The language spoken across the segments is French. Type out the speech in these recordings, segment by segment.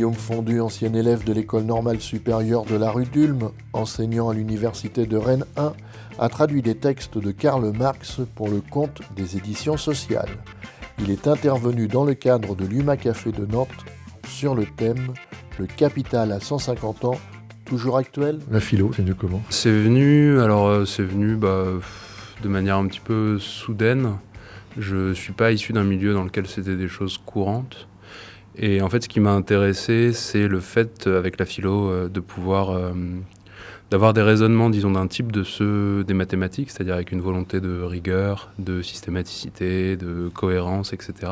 Guillaume Fondu, ancien élève de l'école normale supérieure de la rue d'Ulm, enseignant à l'université de Rennes 1, a traduit des textes de Karl Marx pour le compte des éditions sociales. Il est intervenu dans le cadre de l'Huma Café de Nantes sur le thème « Le capital à 150 ans, toujours actuel ». La philo, c'est venu comment ? C'est venu de manière un petit peu soudaine. Je ne suis pas issu d'un milieu dans lequel c'était des choses courantes. Et en fait, ce qui m'a intéressé, c'est le fait, avec la philo, de pouvoir d'avoir des raisonnements, disons, d'un type de ceux des mathématiques, c'est-à-dire avec une volonté de rigueur, de systématicité, de cohérence, etc.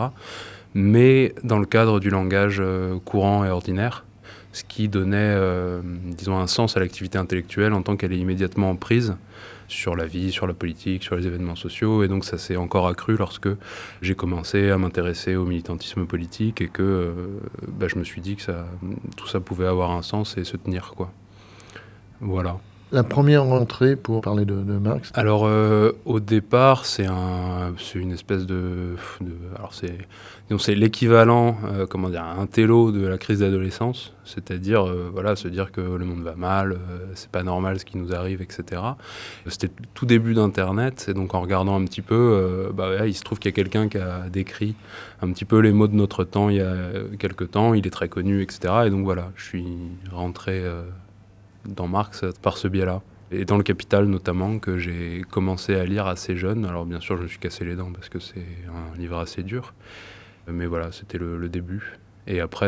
Mais dans le cadre du langage courant et ordinaire, ce qui donnait, disons, un sens à l'activité intellectuelle en tant qu'elle est immédiatement en prise sur la vie, sur la politique, sur les événements sociaux. Et donc ça s'est encore accru lorsque j'ai commencé à m'intéresser au militantisme politique et que je me suis dit que tout ça pouvait avoir un sens et se tenir, quoi. Voilà. La première entrée pour parler de Marx. Alors, au départ, c'est une espèce alors c'est l'équivalent, un télo de la crise d'adolescence, c'est-à-dire, se dire que le monde va mal, c'est pas normal ce qui nous arrive, etc. C'était le tout début d'Internet, et donc en regardant un petit peu, il se trouve qu'il y a quelqu'un qui a décrit un petit peu les mots de notre temps il y a quelques temps, il est très connu, etc. Et donc voilà, je suis rentré dans Marx par ce biais-là. Et dans Le Capital notamment, que j'ai commencé à lire assez jeune. Alors bien sûr, je me suis cassé les dents parce que c'est un livre assez dur. Mais voilà, c'était le début. Et après,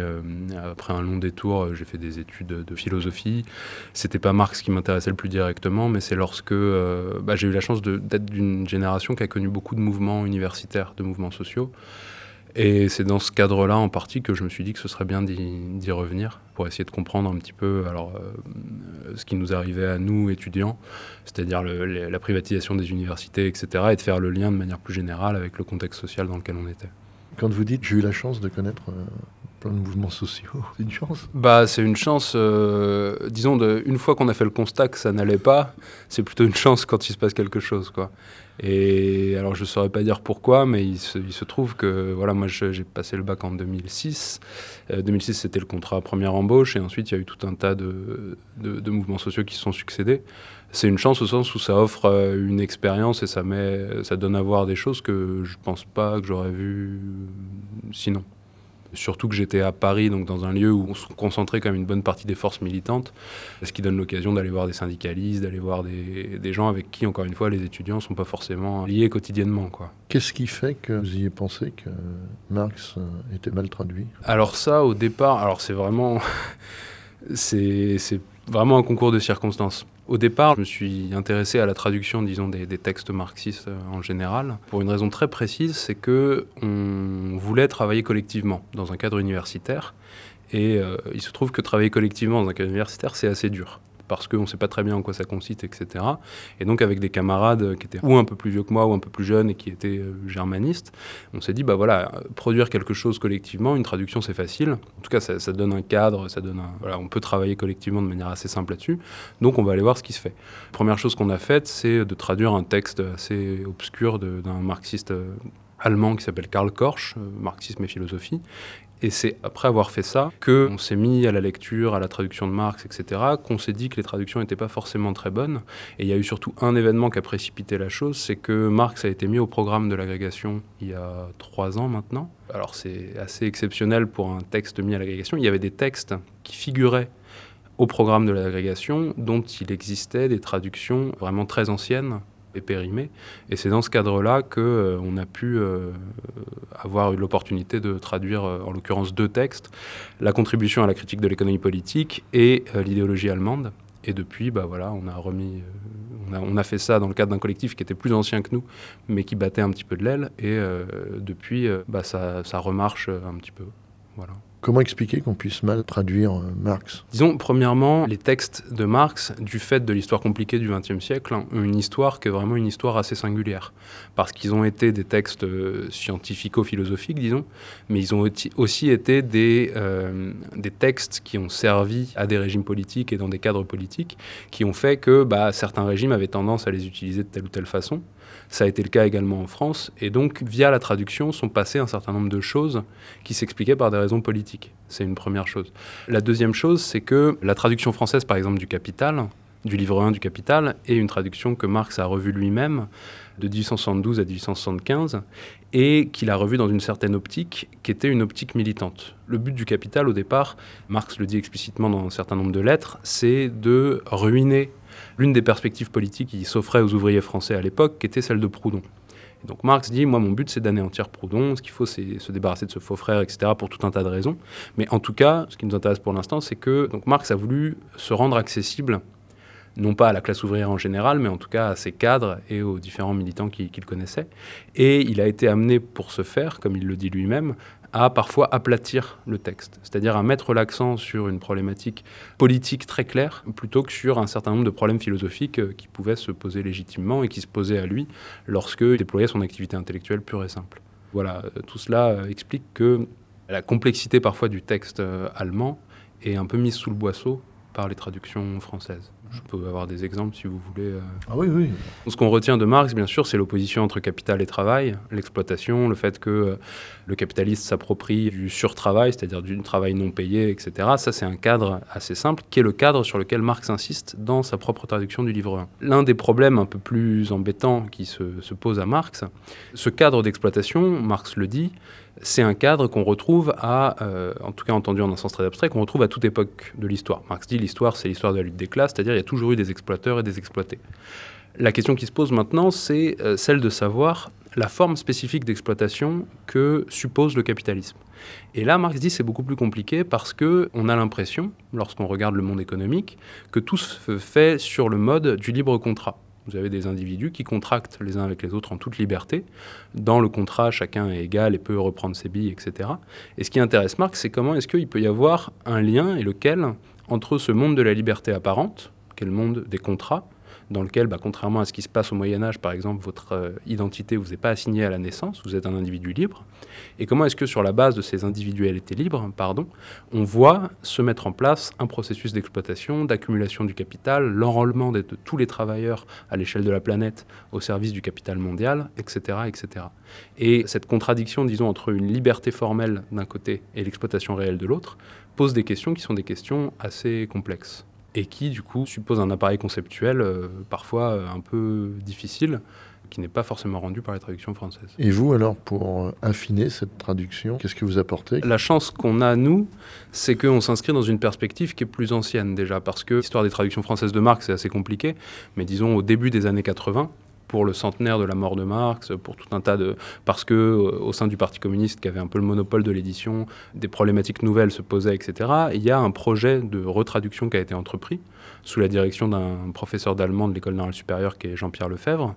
après un long détour, j'ai fait des études de philosophie. C'était pas Marx qui m'intéressait le plus directement, mais c'est lorsque j'ai eu la chance d'être d'une génération qui a connu beaucoup de mouvements universitaires, de mouvements sociaux. Et c'est dans ce cadre-là, en partie, que je me suis dit que ce serait bien d'y revenir pour essayer de comprendre un petit peu ce qui nous arrivait à nous, étudiants, c'est-à-dire la privatisation des universités, etc., et de faire le lien de manière plus générale avec le contexte social dans lequel on était. Quand vous dites « j'ai eu la chance de connaître plein de mouvements sociaux », c'est une chance ? C'est une chance, disons, une fois qu'on a fait le constat que ça n'allait pas, c'est plutôt une chance quand il se passe quelque chose, quoi. Et alors, je ne saurais pas dire pourquoi, mais il se trouve que, voilà, moi, j'ai passé le bac en 2006. 2006, c'était le contrat première embauche, et ensuite, il y a eu tout un tas de mouvements sociaux qui se sont succédés. C'est une chance au sens où ça offre une expérience et ça donne à voir des choses que je ne pense pas que j'aurais vues sinon. Surtout que j'étais à Paris, donc dans un lieu où on se concentrait quand même une bonne partie des forces militantes, ce qui donne l'occasion d'aller voir des syndicalistes, d'aller voir des gens avec qui, encore une fois, les étudiants ne sont pas forcément liés quotidiennement, quoi. Qu'est-ce qui fait que vous ayez pensé que Marx était mal traduit ? Alors ça, au départ, c'est vraiment... c'est vraiment un concours de circonstances. Au départ, je me suis intéressé à la traduction, disons, des textes marxistes en général, pour une raison très précise, c'est qu'on voulait travailler collectivement dans un cadre universitaire, et il se trouve que travailler collectivement dans un cadre universitaire, c'est assez dur, parce qu'on ne sait pas très bien en quoi ça consiste, etc. Et donc avec des camarades qui étaient ou un peu plus vieux que moi, ou un peu plus jeunes, et qui étaient germanistes, on s'est dit, produire quelque chose collectivement, une traduction c'est facile, en tout cas ça donne un cadre, on peut travailler collectivement de manière assez simple là-dessus, donc on va aller voir ce qui se fait. Première chose qu'on a faite, c'est de traduire un texte assez obscur d'un marxiste allemand qui s'appelle Karl Korsch, Marxisme et philosophie. Et c'est après avoir fait ça qu'on s'est mis à la lecture, à la traduction de Marx, etc., qu'on s'est dit que les traductions n'étaient pas forcément très bonnes. Et il y a eu surtout un événement qui a précipité la chose, c'est que Marx a été mis au programme de l'agrégation il y a 3 ans maintenant. Alors c'est assez exceptionnel pour un texte mis à l'agrégation. Il y avait des textes qui figuraient au programme de l'agrégation dont il existait des traductions vraiment très anciennes et périmé. Et c'est dans ce cadre-là qu'on a pu avoir eu l'opportunité de traduire, en l'occurrence, 2 textes, la contribution à la critique de l'économie politique et l'idéologie allemande. Et depuis, on a fait ça dans le cadre d'un collectif qui était plus ancien que nous, mais qui battait un petit peu de l'aile. Et depuis, ça remarche un petit peu. Voilà. Comment expliquer qu'on puisse mal traduire Marx ? Disons, premièrement, les textes de Marx, du fait de l'histoire compliquée du XXe siècle, ont une histoire qui est vraiment une histoire assez singulière. Parce qu'ils ont été des textes scientifico-philosophiques, disons, mais ils ont aussi été des textes qui ont servi à des régimes politiques et dans des cadres politiques, qui ont fait que certains régimes avaient tendance à les utiliser de telle ou telle façon. Ça a été le cas également en France. Et donc, via la traduction, sont passées un certain nombre de choses qui s'expliquaient par des raisons politiques. C'est une première chose. La deuxième chose, c'est que la traduction française, par exemple, du Capital, du livre 1 du Capital, est une traduction que Marx a revue lui-même de 1872 à 1875 et qu'il a revue dans une certaine optique qui était une optique militante. Le but du Capital, au départ, Marx le dit explicitement dans un certain nombre de lettres, c'est de ruiner l'une des perspectives politiques qui s'offrait aux ouvriers français à l'époque, qui était celle de Proudhon. Et donc Marx dit, moi mon but c'est d'anéantir Proudhon, ce qu'il faut c'est se débarrasser de ce faux frère, etc., pour tout un tas de raisons. Mais en tout cas, ce qui nous intéresse pour l'instant, c'est que donc, Marx a voulu se rendre accessible non pas à la classe ouvrière en général, mais en tout cas à ses cadres et aux différents militants qu'il connaissait. Et il a été amené pour ce faire, comme il le dit lui-même, à parfois aplatir le texte, c'est-à-dire à mettre l'accent sur une problématique politique très claire, plutôt que sur un certain nombre de problèmes philosophiques qui pouvaient se poser légitimement et qui se posaient à lui lorsqu'il déployait son activité intellectuelle pure et simple. Voilà, tout cela explique que la complexité parfois du texte allemand est un peu mise sous le boisseau par les traductions françaises. Je peux avoir des exemples si vous voulez. Ah oui, oui. Ce qu'on retient de Marx, bien sûr, c'est l'opposition entre capital et travail, l'exploitation, le fait que le capitaliste s'approprie du surtravail, c'est-à-dire du travail non payé, etc. Ça, c'est un cadre assez simple, qui est le cadre sur lequel Marx insiste dans sa propre traduction du livre 1. L'un des problèmes un peu plus embêtants qui se pose à Marx, ce cadre d'exploitation, Marx le dit, c'est un cadre qu'on retrouve en tout cas entendu en un sens très abstrait, qu'on retrouve à toute époque de l'histoire. Marx dit l'histoire, c'est l'histoire de la lutte des classes, c'est-à-dire il y a toujours eu des exploiteurs et des exploités. La question qui se pose maintenant, c'est celle de savoir la forme spécifique d'exploitation que suppose le capitalisme. Et là, Marx dit c'est beaucoup plus compliqué parce qu'on a l'impression, lorsqu'on regarde le monde économique, que tout se fait sur le mode du libre contrat. Vous avez des individus qui contractent les uns avec les autres en toute liberté. Dans le contrat, chacun est égal et peut reprendre ses billes, etc. Et ce qui intéresse Marx, c'est comment est-ce qu'il peut y avoir un lien, et lequel, entre ce monde de la liberté apparente, qui est le monde des contrats, dans lequel, contrairement à ce qui se passe au Moyen-Âge, par exemple, votre identité vous est pas assignée à la naissance, vous êtes un individu libre, et comment est-ce que sur la base de ces individualités libres, on voit se mettre en place un processus d'exploitation, d'accumulation du capital, l'enrôlement de tous les travailleurs à l'échelle de la planète au service du capital mondial, etc., etc. Et cette contradiction, disons, entre une liberté formelle d'un côté et l'exploitation réelle de l'autre, pose des questions qui sont des questions assez complexes, et qui, du coup, suppose un appareil conceptuel parfois un peu difficile, qui n'est pas forcément rendu par les traductions françaises. Et vous, alors, pour affiner cette traduction, qu'est-ce que vous apportez ? La chance qu'on a, nous, c'est qu'on s'inscrit dans une perspective qui est plus ancienne, déjà, parce que l'histoire des traductions françaises de Marx, c'est assez compliqué, mais disons, au début des années 80, pour le centenaire de la mort de Marx, pour tout un tas de... Parce que au sein du Parti communiste, qui avait un peu le monopole de l'édition, des problématiques nouvelles se posaient, etc., il y a un projet de retraduction qui a été entrepris, sous la direction d'un professeur d'allemand de l'École normale supérieure, qui est Jean-Pierre Lefebvre,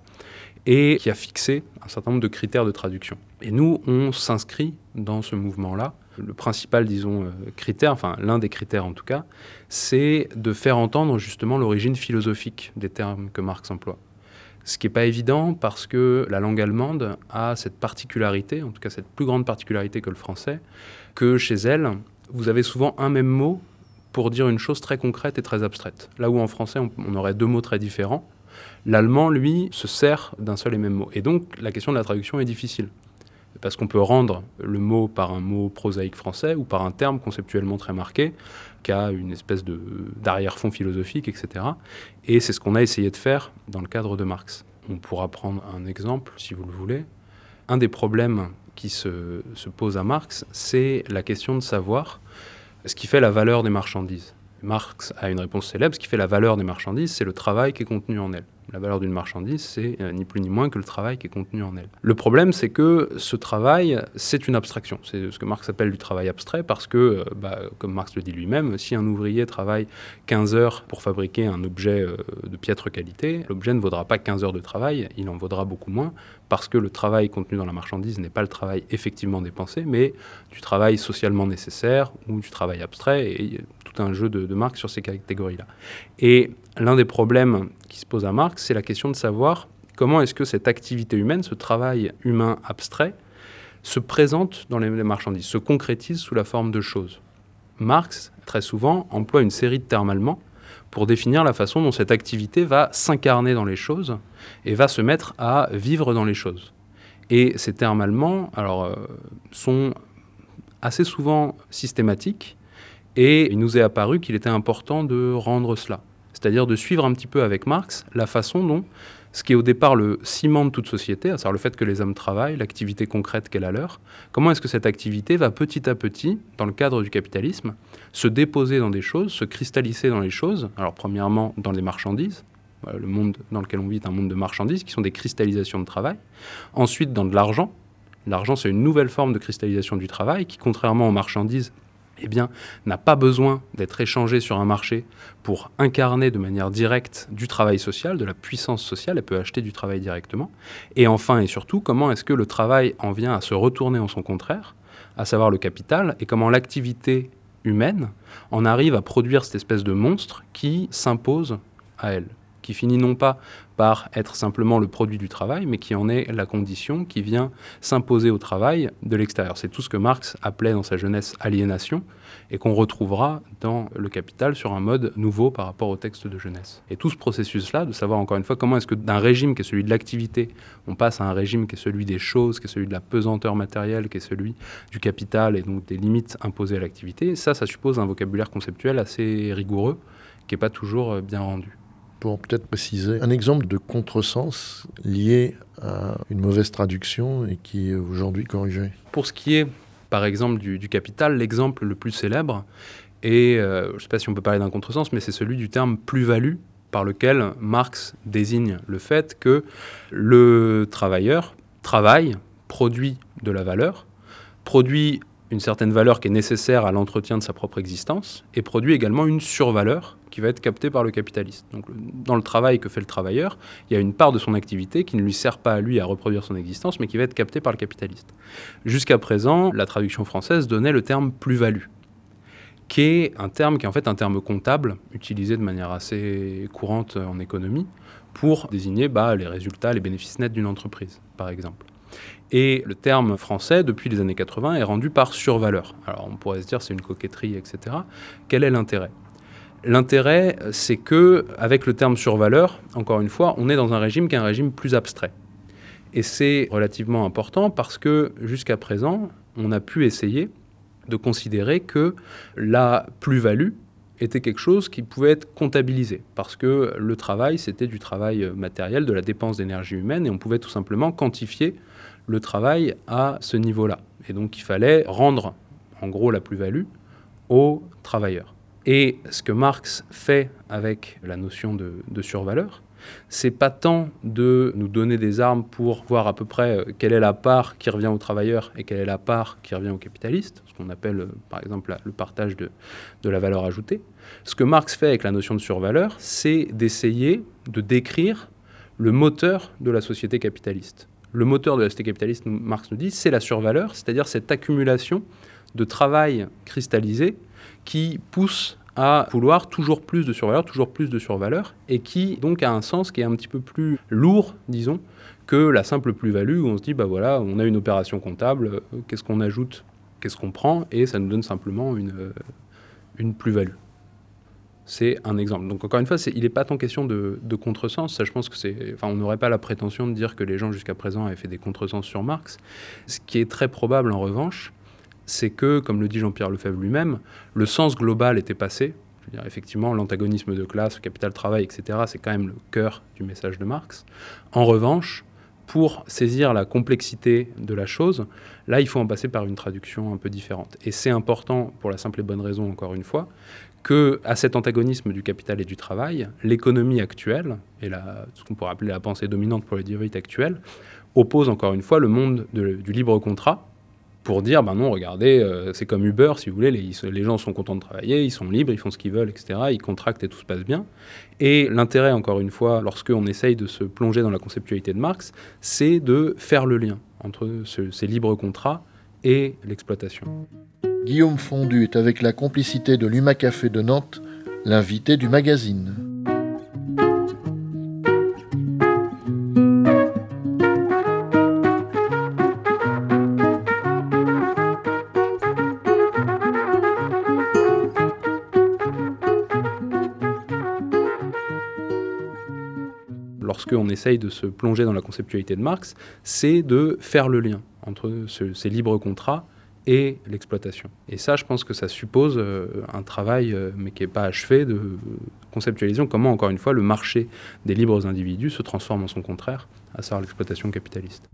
et qui a fixé un certain nombre de critères de traduction. Et nous, on s'inscrit dans ce mouvement-là. Le principal, disons, critère, enfin l'un des critères en tout cas, c'est de faire entendre justement l'origine philosophique des termes que Marx emploie. Ce qui n'est pas évident parce que la langue allemande a cette particularité, en tout cas cette plus grande particularité que le français, que chez elle, vous avez souvent un même mot pour dire une chose très concrète et très abstraite. Là où en français, on aurait deux mots très différents, l'allemand, lui, se sert d'un seul et même mot. Et donc, la question de la traduction est difficile. Parce qu'on peut rendre le mot par un mot prosaïque français ou par un terme conceptuellement très marqué, qui a une espèce d'arrière-fond philosophique, etc. Et c'est ce qu'on a essayé de faire dans le cadre de Marx. On pourra prendre un exemple, si vous le voulez. Un des problèmes qui se pose à Marx, c'est la question de savoir ce qui fait la valeur des marchandises. Marx a une réponse célèbre, ce qui fait la valeur des marchandises, c'est le travail qui est contenu en elles. La valeur d'une marchandise, c'est ni plus ni moins que le travail qui est contenu en elle. Le problème, c'est que ce travail, c'est une abstraction. C'est ce que Marx appelle du travail abstrait parce que, comme Marx le dit lui-même, si un ouvrier travaille 15 heures pour fabriquer un objet de piètre qualité, l'objet ne vaudra pas 15 heures de travail, il en vaudra beaucoup moins parce que le travail contenu dans la marchandise n'est pas le travail effectivement dépensé, mais du travail socialement nécessaire ou du travail abstrait, et tout un jeu de Marx sur ces catégories-là. Et l'un des problèmes qui se pose à Marx, c'est la question de savoir comment est-ce que cette activité humaine, ce travail humain abstrait, se présente dans les marchandises, se concrétise sous la forme de choses. Marx, très souvent, emploie une série de termes allemands pour définir la façon dont cette activité va s'incarner dans les choses et va se mettre à vivre dans les choses. Et ces termes allemands sont assez souvent systématiques, et il nous est apparu qu'il était important de rendre cela. C'est-à-dire de suivre un petit peu avec Marx la façon dont ce qui est au départ le ciment de toute société, à savoir le fait que les hommes travaillent, l'activité concrète qu'est la leur, comment est-ce que cette activité va petit à petit, dans le cadre du capitalisme, se déposer dans des choses, se cristalliser dans les choses. Alors premièrement dans les marchandises, le monde dans lequel on vit est un monde de marchandises qui sont des cristallisations de travail. Ensuite dans de l'argent. L'argent, c'est une nouvelle forme de cristallisation du travail qui, contrairement aux marchandises, n'a pas besoin d'être échangée sur un marché pour incarner de manière directe du travail social, de la puissance sociale. Elle peut acheter du travail directement. Et enfin et surtout, comment est-ce que le travail en vient à se retourner en son contraire, à savoir le capital, et comment l'activité humaine en arrive à produire cette espèce de monstre qui s'impose à elle, qui finit non pas par être simplement le produit du travail, mais qui en est la condition, qui vient s'imposer au travail de l'extérieur. C'est tout ce que Marx appelait dans sa jeunesse aliénation, et qu'on retrouvera dans le Capital sur un mode nouveau par rapport au texte de jeunesse. Et tout ce processus-là, de savoir encore une fois comment est-ce que d'un régime qui est celui de l'activité, on passe à un régime qui est celui des choses, qui est celui de la pesanteur matérielle, qui est celui du capital, et donc des limites imposées à l'activité, ça suppose un vocabulaire conceptuel assez rigoureux, qui n'est pas toujours bien rendu. Pour peut-être préciser, un exemple de contresens lié à une mauvaise traduction et qui est aujourd'hui corrigé. Pour ce qui est, par exemple, du capital, l'exemple le plus célèbre, et je ne sais pas si on peut parler d'un contresens, mais c'est celui du terme plus-value, par lequel Marx désigne le fait que le travailleur travaille, produit de la valeur, produit une certaine valeur qui est nécessaire à l'entretien de sa propre existence, et produit également une survaleur qui va être captée par le capitaliste. Donc, dans le travail que fait le travailleur, il y a une part de son activité qui ne lui sert pas à lui à reproduire son existence, mais qui va être captée par le capitaliste. Jusqu'à présent, la traduction française donnait le terme plus-value, qui est un terme qui est en fait un terme comptable, utilisé de manière assez courante en économie, pour désigner les résultats, les bénéfices nets d'une entreprise, par exemple. Et le terme français, depuis les années 80, est rendu par survaleur. Alors on pourrait se dire c'est une coquetterie, etc. Quel est l'intérêt ? L'intérêt, c'est que, avec le terme survaleur, encore une fois, on est dans un régime qui est un régime plus abstrait. Et c'est relativement important parce que, jusqu'à présent, on a pu essayer de considérer que la plus-value était quelque chose qui pouvait être comptabilisé. Parce que le travail, c'était du travail matériel, de la dépense d'énergie humaine, et on pouvait tout simplement quantifier le travail à ce niveau-là. Et donc, il fallait rendre, en gros, la plus-value aux travailleurs. Et ce que Marx fait avec la notion de survaleur, c'est pas tant de nous donner des armes pour voir à peu près quelle est la part qui revient aux travailleurs et quelle est la part qui revient aux capitalistes, ce qu'on appelle par exemple le partage de la valeur ajoutée. Ce que Marx fait avec la notion de survaleur, c'est d'essayer de décrire le moteur de la société capitaliste. Le moteur de la société capitaliste, Marx nous dit, c'est la survaleur, c'est-à-dire cette accumulation de travail cristallisé qui pousse à vouloir toujours plus de survaleur, et qui donc a un sens qui est un petit peu plus lourd, disons, que la simple plus-value, où on se dit, on a une opération comptable, qu'est-ce qu'on ajoute, qu'est-ce qu'on prend, et ça nous donne simplement une plus-value. C'est un exemple. Donc encore une fois, il n'est pas tant question de contresens. Ça, je pense que on n'aurait pas la prétention de dire que les gens jusqu'à présent avaient fait des contresens sur Marx. Ce qui est très probable, en revanche, c'est que, comme le dit Jean-Pierre Lefebvre lui-même, le sens global était passé. Je veux dire, effectivement, l'antagonisme de classe, le capital-travail, etc., c'est quand même le cœur du message de Marx. En revanche, pour saisir la complexité de la chose, là, il faut en passer par une traduction un peu différente. Et c'est important, pour la simple et bonne raison, encore une fois, qu'à cet antagonisme du capital et du travail, l'économie actuelle, et ce qu'on pourrait appeler la pensée dominante pour les dirigistes actuels, oppose encore une fois le monde du libre contrat, pour dire, non, regardez, c'est comme Uber, si vous voulez, les gens sont contents de travailler, ils sont libres, ils font ce qu'ils veulent, etc., ils contractent et tout se passe bien. Et l'intérêt, encore une fois, lorsqu'on essaye de se plonger dans la conceptualité de Marx, c'est de faire le lien entre ces libres contrats et l'exploitation. Guillaume Fondu est, avec la complicité de l'UMA-Café de Nantes, l'invité du magazine. lorsqu'on essaye de se plonger dans la conceptualité de Marx, c'est de faire le lien entre ces libres contrats et l'exploitation. Et ça, je pense que ça suppose un travail, mais qui n'est pas achevé, de conceptualisation comment, encore une fois, le marché des libres individus se transforme en son contraire, à savoir l'exploitation capitaliste.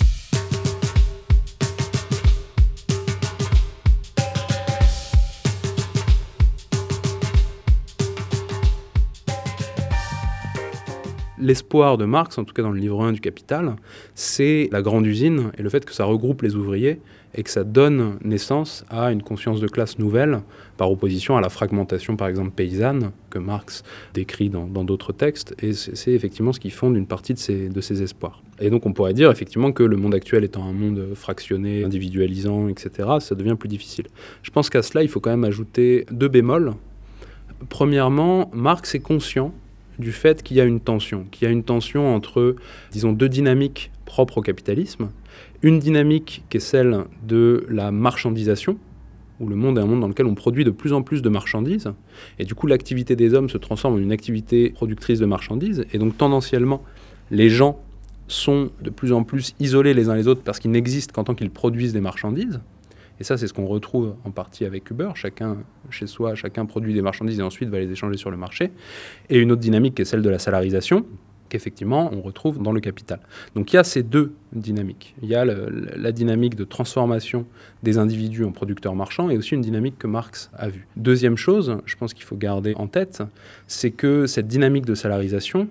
L'espoir de Marx, en tout cas dans le livre 1 du Capital, c'est la grande usine et le fait que ça regroupe les ouvriers et que ça donne naissance à une conscience de classe nouvelle par opposition à la fragmentation, par exemple, paysanne, que Marx décrit dans d'autres textes. Et c'est effectivement ce qui fonde une partie de ces espoirs. Et donc on pourrait dire effectivement que le monde actuel étant un monde fractionné, individualisant, etc., ça devient plus difficile. Je pense qu'à cela, il faut quand même ajouter 2 bémols. Premièrement, Marx est conscient du fait qu'il y a une tension entre, disons, 2 dynamiques propres au capitalisme. Une dynamique qui est celle de la marchandisation, où le monde est un monde dans lequel on produit de plus en plus de marchandises, et du coup l'activité des hommes se transforme en une activité productrice de marchandises, et donc tendanciellement, les gens sont de plus en plus isolés les uns les autres parce qu'ils n'existent qu'en tant qu'ils produisent des marchandises. Et ça, c'est ce qu'on retrouve en partie avec Uber. Chacun, chez soi, chacun produit des marchandises et ensuite va les échanger sur le marché. Et une autre dynamique qui est celle de la salarisation, qu'effectivement, on retrouve dans le capital. Donc il y a ces 2 dynamiques. Il y a la dynamique de transformation des individus en producteurs marchands et aussi une dynamique que Marx a vue. Deuxième chose, je pense qu'il faut garder en tête, c'est que cette dynamique de salarisation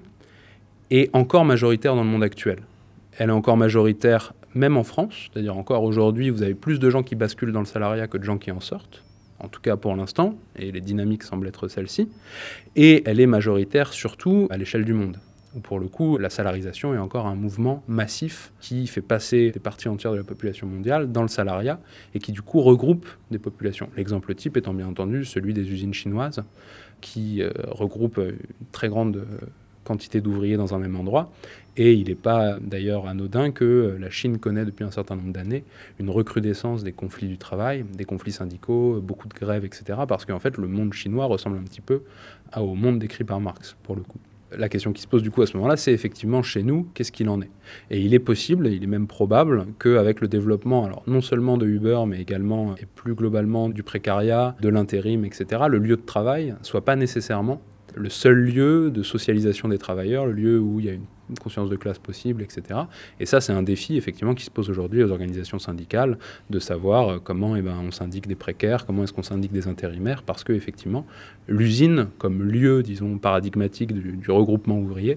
est encore majoritaire dans le monde actuel. Elle est encore majoritaire même en France, c'est-à-dire encore aujourd'hui, vous avez plus de gens qui basculent dans le salariat que de gens qui en sortent, en tout cas pour l'instant, et les dynamiques semblent être celles-ci, et elle est majoritaire surtout à l'échelle du monde, où pour le coup, la salarisation est encore un mouvement massif qui fait passer des parties entières de la population mondiale dans le salariat, et qui du coup regroupe des populations. L'exemple type étant bien entendu celui des usines chinoises, qui regroupent une très grande quantité d'ouvriers dans un même endroit. Et il n'est pas d'ailleurs anodin que la Chine connaît depuis un certain nombre d'années une recrudescence des conflits du travail, des conflits syndicaux, beaucoup de grèves, etc. Parce qu'en fait, le monde chinois ressemble un petit peu au monde décrit par Marx, pour le coup. La question qui se pose du coup à ce moment-là, c'est effectivement chez nous, qu'est-ce qu'il en est ? Et il est possible, il est même probable, qu'avec le développement, alors non seulement de Uber, mais également et plus globalement du précariat, de l'intérim, etc., le lieu de travail soit pas nécessairement le seul lieu de socialisation des travailleurs, le lieu où il y a une conscience de classe possible, etc. Et ça, c'est un défi, effectivement, qui se pose aujourd'hui aux organisations syndicales, de savoir comment on syndique des précaires, comment est-ce qu'on syndique des intérimaires, parce que, effectivement, l'usine, comme lieu, disons, paradigmatique du regroupement ouvrier,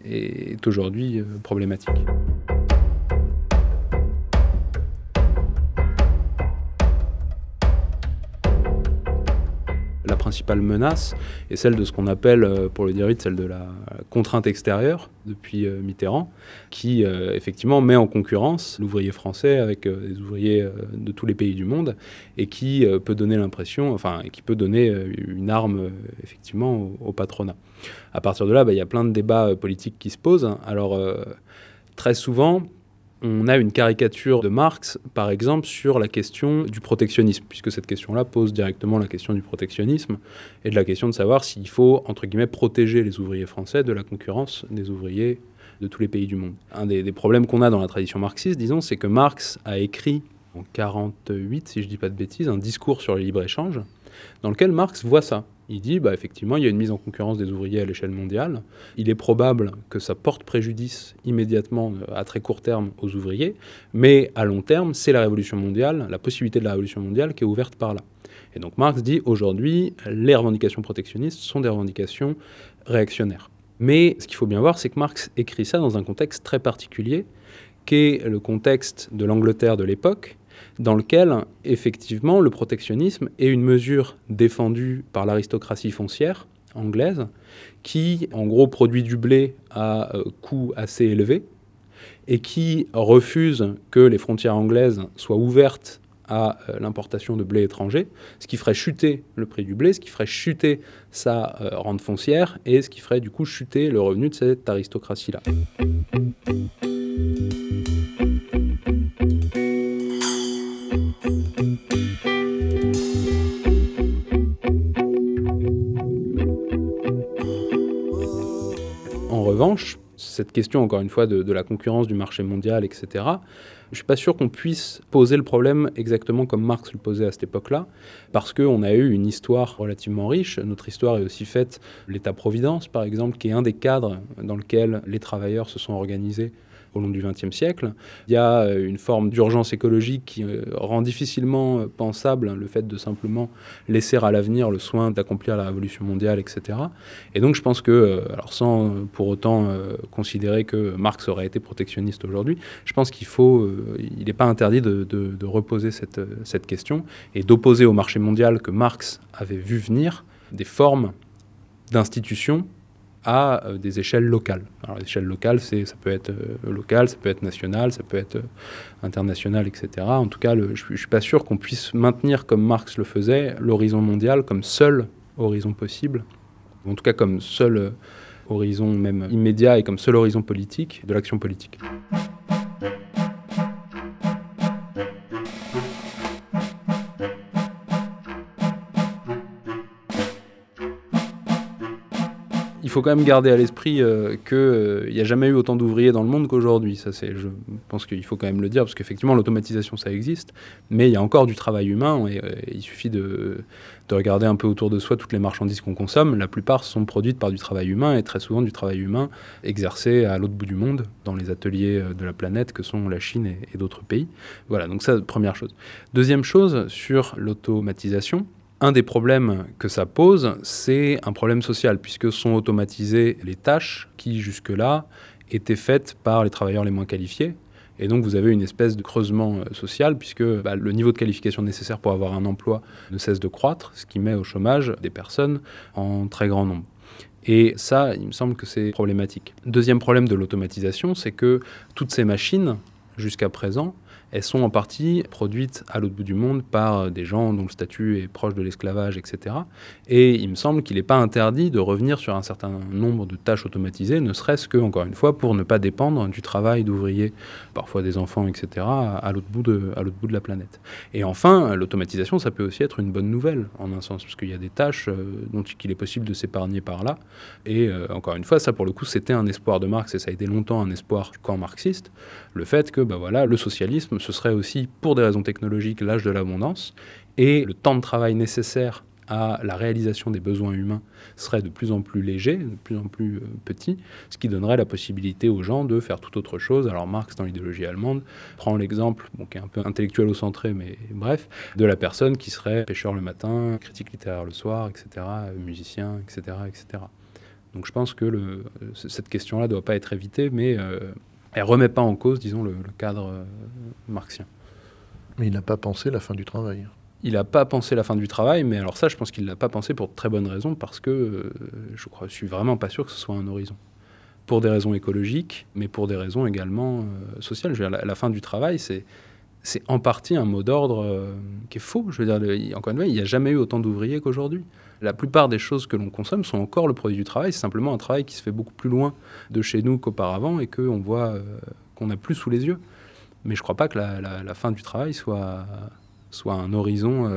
est aujourd'hui problématique. La principale menace est celle de ce qu'on appelle, pour le dire vite, celle de la contrainte extérieure depuis Mitterrand, qui effectivement met en concurrence l'ouvrier français avec des ouvriers de tous les pays du monde et qui peut donner l'impression, qui peut donner une arme effectivement au patronat. À partir de là, il y a plein de débats politiques qui se posent. Alors très souvent, on a une caricature de Marx, par exemple, sur la question du protectionnisme, puisque cette question-là pose directement la question du protectionnisme et de la question de savoir s'il faut, entre guillemets, protéger les ouvriers français de la concurrence des ouvriers de tous les pays du monde. Un des problèmes qu'on a dans la tradition marxiste, disons, c'est que Marx a écrit en 1948, si je ne dis pas de bêtises, un discours sur le libre-échange, dans lequel Marx voit ça. Il dit, effectivement, il y a une mise en concurrence des ouvriers à l'échelle mondiale. Il est probable que ça porte préjudice immédiatement, à très court terme, aux ouvriers. Mais à long terme, c'est la révolution mondiale, la possibilité de la révolution mondiale qui est ouverte par là. Et donc Marx dit, aujourd'hui, les revendications protectionnistes sont des revendications réactionnaires. Mais ce qu'il faut bien voir, c'est que Marx écrit ça dans un contexte très particulier, qui est le contexte de l'Angleterre de l'époque, dans lequel, effectivement, le protectionnisme est une mesure défendue par l'aristocratie foncière anglaise, qui, en gros, produit du blé à coût assez élevé et qui refuse que les frontières anglaises soient ouvertes à l'importation de blé étranger, ce qui ferait chuter le prix du blé, ce qui ferait chuter sa rente foncière et ce qui ferait, du coup, chuter le revenu de cette aristocratie-là. En revanche, cette question, encore une fois, de la concurrence du marché mondial, etc., je ne suis pas sûr qu'on puisse poser le problème exactement comme Marx le posait à cette époque-là, parce qu'on a eu une histoire relativement riche. Notre histoire est aussi faite de l'État-providence, par exemple, qui est un des cadres dans lequel les travailleurs se sont organisés au long du XXe siècle. Il y a une forme d'urgence écologique qui rend difficilement pensable le fait de simplement laisser à l'avenir le soin d'accomplir la révolution mondiale, etc. Et donc je pense que, alors sans pour autant considérer que Marx aurait été protectionniste aujourd'hui, je pense il n'est pas interdit de reposer cette question et d'opposer au marché mondial que Marx avait vu venir des formes d'institutions à des échelles locales. Alors l'échelle locale, ça peut être local, ça peut être national, ça peut être international, etc. En tout cas, je ne suis pas sûr qu'on puisse maintenir, comme Marx le faisait, l'horizon mondial comme seul horizon possible, ou en tout cas comme seul horizon même immédiat et comme seul horizon politique de l'action politique. Il faut quand même garder à l'esprit qu'il n'y a jamais eu autant d'ouvriers dans le monde qu'aujourd'hui. Je pense qu'il faut quand même le dire, parce qu'effectivement, l'automatisation, ça existe, mais il y a encore du travail humain, et il suffit de regarder un peu autour de soi toutes les marchandises qu'on consomme. La plupart sont produites par du travail humain, et très souvent du travail humain exercé à l'autre bout du monde, dans les ateliers de la planète, que sont la Chine et d'autres pays. Voilà, donc ça, première chose. Deuxième chose, sur l'automatisation, un des problèmes que ça pose, c'est un problème social, puisque sont automatisées les tâches qui, jusque-là, étaient faites par les travailleurs les moins qualifiés. Et donc, vous avez une espèce de creusement social, puisque le niveau de qualification nécessaire pour avoir un emploi ne cesse de croître, ce qui met au chômage des personnes en très grand nombre. Et ça, il me semble que c'est problématique. Deuxième problème de l'automatisation, c'est que toutes ces machines, jusqu'à présent, elles sont en partie produites à l'autre bout du monde par des gens dont le statut est proche de l'esclavage, etc. Et il me semble qu'il n'est pas interdit de revenir sur un certain nombre de tâches automatisées, ne serait-ce que, encore une fois, pour ne pas dépendre du travail d'ouvriers, parfois des enfants, etc., à l'autre bout de la planète. Et enfin, l'automatisation, ça peut aussi être une bonne nouvelle, en un sens, parce qu'il y a des tâches dont il est possible de s'épargner par là. Et encore une fois, ça, pour le coup, c'était un espoir de Marx, et ça a été longtemps un espoir du camp marxiste, le fait que le socialisme, ce serait aussi, pour des raisons technologiques, l'âge de l'abondance, et le temps de travail nécessaire à la réalisation des besoins humains serait de plus en plus léger, de plus en plus petit, ce qui donnerait la possibilité aux gens de faire tout autre chose. Alors Marx, dans l'idéologie allemande, prend l'exemple, qui est un peu intellectuel-centré, mais bref, de la personne qui serait pêcheur le matin, critique littéraire le soir, etc., musicien, etc., etc. Donc je pense que cette question-là ne doit pas être évitée, mais elle ne remet pas en cause, disons, le cadre marxien. Mais il n'a pas pensé la fin du travail. Il n'a pas pensé la fin du travail, mais alors ça, je pense qu'il ne l'a pas pensé pour de très bonnes raisons, parce que je suis vraiment pas sûr que ce soit un horizon. Pour des raisons écologiques, mais pour des raisons également sociales. Je veux dire, la fin du travail, c'est en partie un mot d'ordre qui est faux. Je veux dire, encore une fois, il n'y a jamais eu autant d'ouvriers qu'aujourd'hui. La plupart des choses que l'on consomme sont encore le produit du travail. C'est simplement un travail qui se fait beaucoup plus loin de chez nous qu'auparavant et qu'on voit, qu'on n'a plus sous les yeux. Mais je ne crois pas que la fin du travail soit un horizon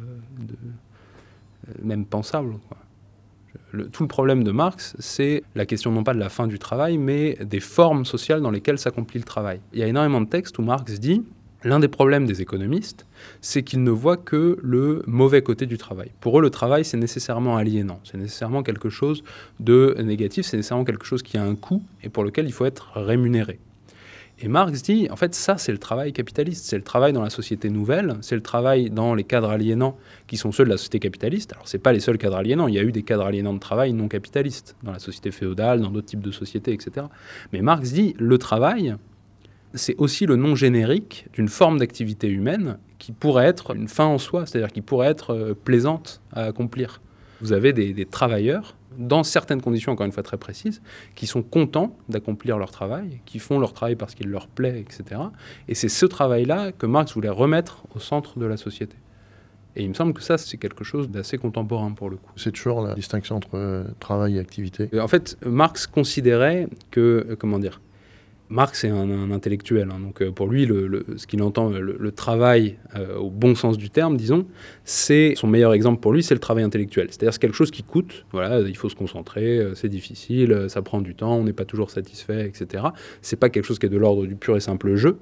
même pensable, quoi. Tout le problème de Marx, c'est la question non pas de la fin du travail, mais des formes sociales dans lesquelles s'accomplit le travail. Il y a énormément de textes où Marx dit « L'un des problèmes des économistes, c'est qu'ils ne voient que le mauvais côté du travail. Pour eux, le travail, c'est nécessairement aliénant. C'est nécessairement quelque chose de négatif, c'est nécessairement quelque chose qui a un coût et pour lequel il faut être rémunéré. » Et Marx dit, en fait, ça, c'est le travail capitaliste. C'est le travail dans la société nouvelle, c'est le travail dans les cadres aliénants qui sont ceux de la société capitaliste. Alors, ce n'est pas les seuls cadres aliénants. Il y a eu des cadres aliénants de travail non capitalistes dans la société féodale, dans d'autres types de sociétés, etc. Mais Marx dit, le travail, c'est aussi le nom générique d'une forme d'activité humaine qui pourrait être une fin en soi, c'est-à-dire qui pourrait être plaisante à accomplir. Vous avez des travailleurs, dans certaines conditions, encore une fois très précises, qui sont contents d'accomplir leur travail, qui font leur travail parce qu'il leur plaît, etc. Et c'est ce travail-là que Marx voulait remettre au centre de la société. Et il me semble que ça, c'est quelque chose d'assez contemporain pour le coup. C'est toujours la distinction entre travail et activité. En fait, Marx considérait que, Marx est un intellectuel, hein, donc pour lui, ce qu'il entend, le travail au bon sens du terme, disons, c'est son meilleur exemple pour lui, c'est le travail intellectuel. C'est-à-dire c'est quelque chose qui coûte, voilà, il faut se concentrer, c'est difficile, ça prend du temps, on n'est pas toujours satisfait, etc. C'est pas quelque chose qui est de l'ordre du pur et simple jeu,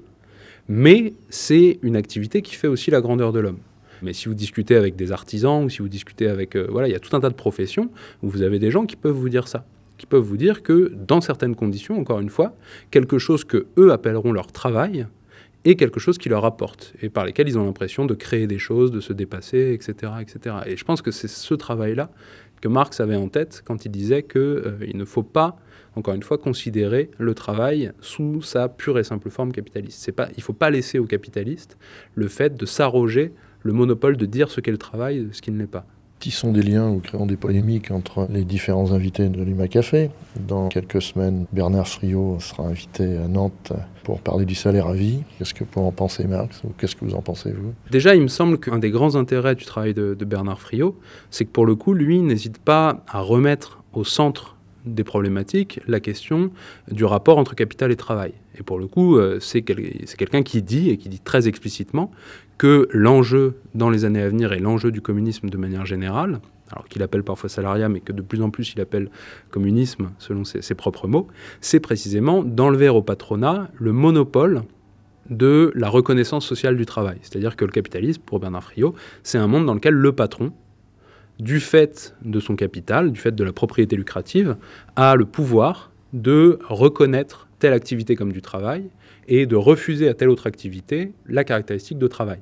mais c'est une activité qui fait aussi la grandeur de l'homme. Mais si vous discutez avec des artisans ou si vous discutez avec... voilà, il y a tout un tas de professions où vous avez des gens qui peuvent vous dire ça, qui peuvent vous dire que dans certaines conditions, encore une fois, quelque chose que eux appelleront leur travail est quelque chose qui leur apporte et par lesquels ils ont l'impression de créer des choses, de se dépasser, etc., etc. Et je pense que c'est ce travail-là que Marx avait en tête quand il disait qu'il ne faut pas, encore une fois, considérer le travail sous sa pure et simple forme capitaliste. Il ne faut pas laisser aux capitalistes le fait de s'arroger le monopole de dire ce qu'est le travail, ce qui ne l'est pas. Tissons des liens ou créons des polémiques entre les différents invités de l'Huma Café. Dans quelques semaines, Bernard Friot sera invité à Nantes pour parler du salaire à vie. Qu'est-ce que vous en pensez, Marx, ou qu'est-ce que vous en pensez, vous ? Déjà, il me semble qu'un des grands intérêts du travail de Bernard Friot, c'est que pour le coup, lui, n'hésite pas à remettre au centre des problématiques la question du rapport entre capital et travail. Et pour le coup, c'est quelqu'un qui dit, et qui dit très explicitement, que l'enjeu dans les années à venir et l'enjeu du communisme de manière générale, alors qu'il appelle parfois salariat, mais que de plus en plus il appelle communisme selon ses propres mots, c'est précisément d'enlever au patronat le monopole de la reconnaissance sociale du travail. C'est-à-dire que le capitalisme, pour Bernard Friot, c'est un monde dans lequel le patron, du fait de son capital, du fait de la propriété lucrative, a le pouvoir de reconnaître telle activité comme du travail et de refuser à telle autre activité la caractéristique de travail.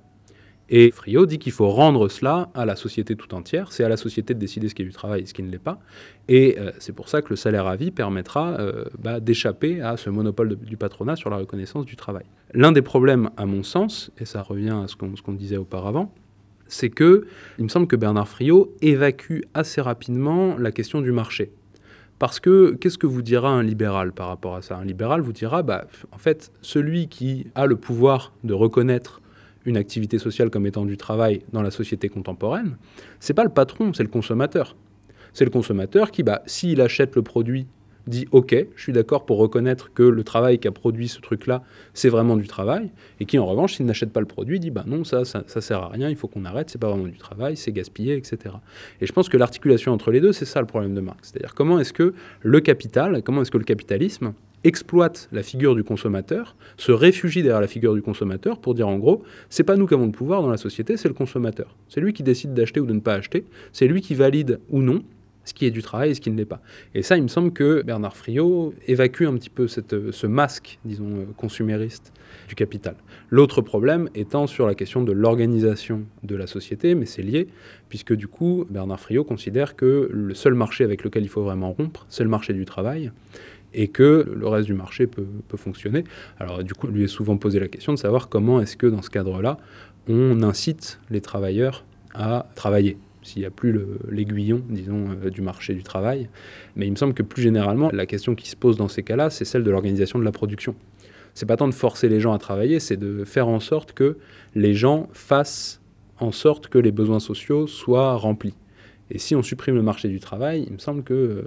Et Friot dit qu'il faut rendre cela à la société tout entière. C'est à la société de décider ce qui est du travail et ce qui ne l'est pas. Et c'est pour ça que le salaire à vie permettra d'échapper à ce monopole du patronat sur la reconnaissance du travail. L'un des problèmes, à mon sens, et ça revient à ce qu'on disait auparavant, c'est que, il me semble que Bernard Friot évacue assez rapidement la question du marché. Parce que, qu'est-ce que vous dira un libéral par rapport à ça ? Un libéral vous dira, en fait, celui qui a le pouvoir de reconnaître une activité sociale comme étant du travail dans la société contemporaine, c'est pas le patron, c'est le consommateur. C'est le consommateur qui, s'il achète le produit, dit « Ok, je suis d'accord pour reconnaître que le travail qu'a produit ce truc-là, c'est vraiment du travail », et qui, en revanche, s'il n'achète pas le produit, dit « Non, ça sert à rien, il faut qu'on arrête, c'est pas vraiment du travail, c'est gaspillé, etc. » Et je pense que l'articulation entre les deux, c'est ça le problème de Marx. C'est-à-dire comment est-ce que le capital, comment est-ce que le capitalisme exploite la figure du consommateur, se réfugie derrière la figure du consommateur pour dire en gros, c'est pas nous qui avons le pouvoir dans la société, c'est le consommateur. C'est lui qui décide d'acheter ou de ne pas acheter, c'est lui qui valide ou non ce qui est du travail et ce qui ne l'est pas. Et ça, il me semble que Bernard Friot évacue un petit peu ce masque, disons, consumériste du capital. L'autre problème étant sur la question de l'organisation de la société, mais c'est lié, puisque du coup, Bernard Friot considère que le seul marché avec lequel il faut vraiment rompre, c'est le marché du travail, et que le reste du marché peut fonctionner. Alors du coup, lui est souvent posé la question de savoir comment est-ce que, dans ce cadre-là, on incite les travailleurs à travailler, s'il n'y a plus l'aiguillon, disons, du marché du travail. Mais il me semble que plus généralement, la question qui se pose dans ces cas-là, c'est celle de l'organisation de la production. C'est pas tant de forcer les gens à travailler, c'est de faire en sorte que les gens fassent en sorte que les besoins sociaux soient remplis. Et si on supprime le marché du travail, il me semble que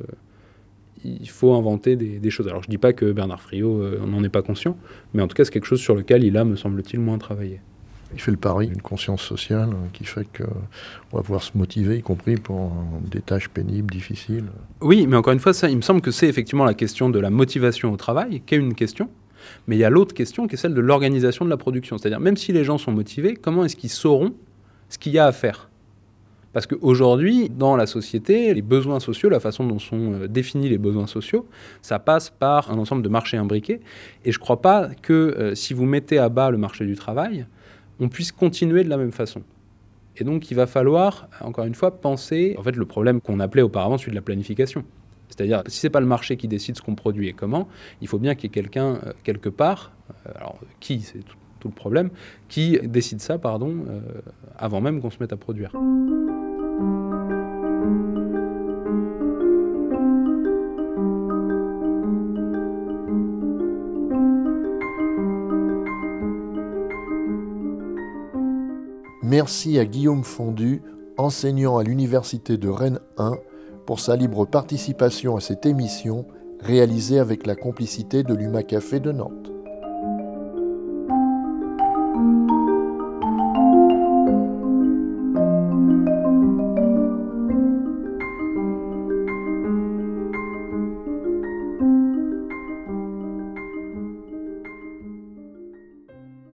il faut inventer des choses. Alors je ne dis pas que Bernard Friot n'en est pas conscient, mais en tout cas c'est quelque chose sur lequel il a, me semble-t-il, moins travaillé. Il fait le pari d'une conscience sociale qui fait qu'on va pouvoir se motiver, y compris pour des tâches pénibles, difficiles. Oui, mais encore une fois, ça, il me semble que c'est effectivement la question de la motivation au travail, qui est une question, mais il y a l'autre question qui est celle de l'organisation de la production. C'est-à-dire, même si les gens sont motivés, comment est-ce qu'ils sauront ce qu'il y a à faire ? Parce qu'aujourd'hui, dans la société, les besoins sociaux, la façon dont sont définis les besoins sociaux, ça passe par un ensemble de marchés imbriqués. Et je ne crois pas que si vous mettez à bas le marché du travail, on puisse continuer de la même façon. Et donc, il va falloir, encore une fois, penser, en fait, le problème qu'on appelait auparavant celui de la planification. C'est-à-dire, si ce n'est pas le marché qui décide ce qu'on produit et comment, il faut bien qu'il y ait quelqu'un, quelque part, alors qui, c'est tout le problème, qui décide ça, avant même qu'on se mette à produire. Merci à Guillaume Fondu, enseignant à l'Université de Rennes 1, pour sa libre participation à cette émission réalisé avec la complicité de l'UMA Café de Nantes.